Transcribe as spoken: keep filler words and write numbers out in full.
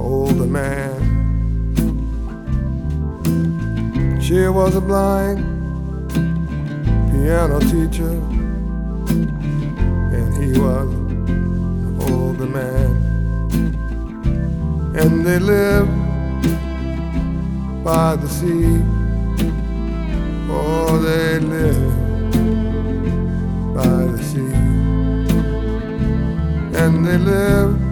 older man. She was a blind piano teacher, and he was an older man. And they lived by the sea. Oh, they lived by the sea. And they lived